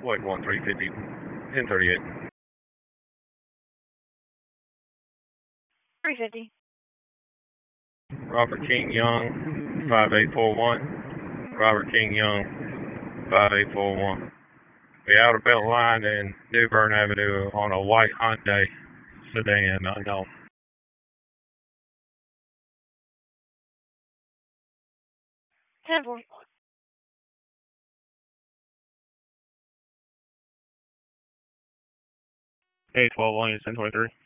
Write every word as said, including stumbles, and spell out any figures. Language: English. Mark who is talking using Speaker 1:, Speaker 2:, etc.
Speaker 1: White one three fifty, ten thirty-eight.
Speaker 2: three fifty.
Speaker 1: Robert King Young, five eight four one. Robert King Young, five eight four one. The outer belt line and New Bern Avenue on a white Hyundai sedan, unknown.
Speaker 2: ten four.
Speaker 1: eight twelve one, ten twenty-three.